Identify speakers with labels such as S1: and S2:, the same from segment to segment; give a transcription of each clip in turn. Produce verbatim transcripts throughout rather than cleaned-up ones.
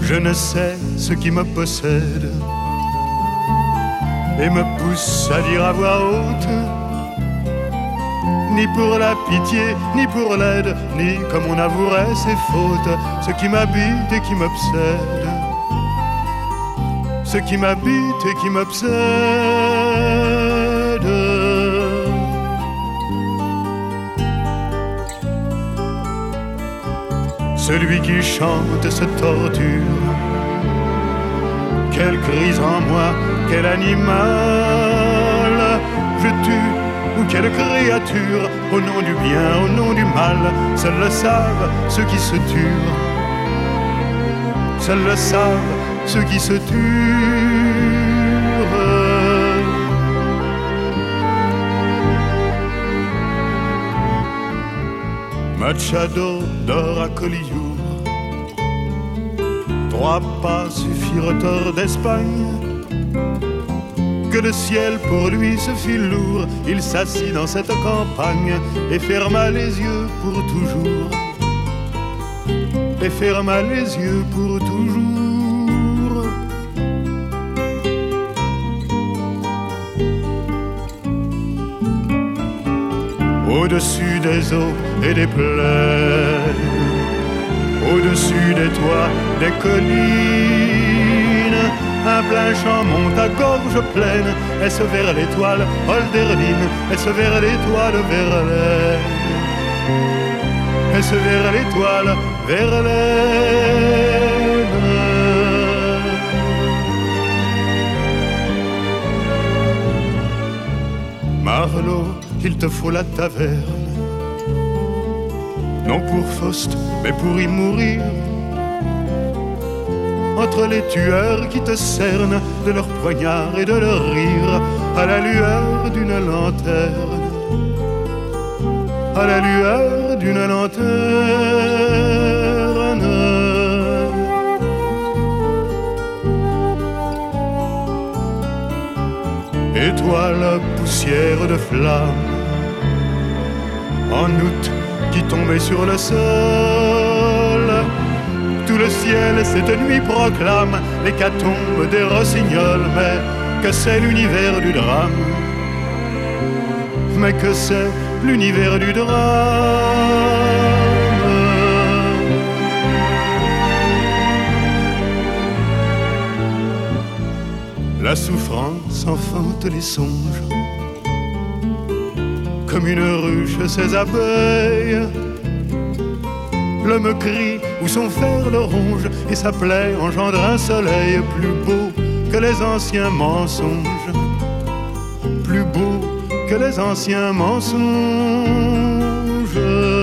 S1: Je ne sais ce qui me possède et me pousse à dire à voix haute, ni pour la pitié, ni pour l'aide, ni comme on avouerait ses fautes, ce qui m'habite et qui m'obsède, ce qui m'habite et qui m'obsède. Celui qui chante se torture. Quelle crise en moi, quel animal je tue, ou quelle créature, au nom du bien, au nom du mal. Seuls le savent ceux qui se tuent. Seuls le savent ceux qui se tuent. Machado dort à Collioure. Trois pas suffirent hors d'Espagne. Que le ciel pour lui se fit lourd. Il s'assit dans cette campagne et ferma les yeux pour toujours. Et ferma les yeux pour toujours. Au-dessus des eaux et des plaines, au-dessus des toits, des collines, un plein champ monte à gorge pleine. Est-ce vers l'étoile Holderdine? Est-ce vers l'étoile Verlaine? Est-ce vers l'étoile Verlaine? Marlot, il te faut la taverne, non pour Faust, mais pour y mourir. Entre les tueurs qui te cernent de leurs poignards et de leurs rires, à la lueur d'une lanterne, à la lueur d'une lanterne. Étoile, poussière de flamme, en août qui tombait sur le sol, tout le ciel cette nuit proclame l'hécatombe des rossignols. Mais que c'est l'univers du drame, mais que c'est l'univers du drame. La souffrance enfante les songes, comme une ruche ses abeilles. L'homme crie où son fer le ronge, et sa plaie engendre un soleil plus beau que les anciens mensonges, plus beau que les anciens mensonges.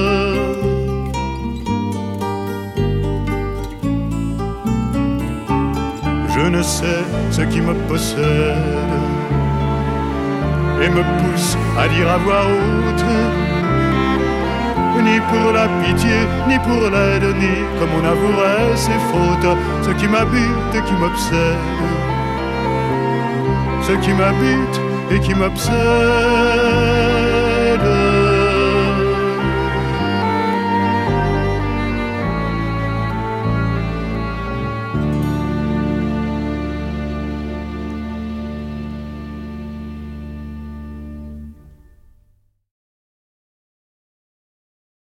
S1: Je ne sais ce qui me possède et me pousse à dire à voix haute, ni pour la pitié, ni pour l'aide, ni comme on avouerait ses fautes, ce qui m'habite et qui m'obsède, ce qui m'habite et qui m'obsède.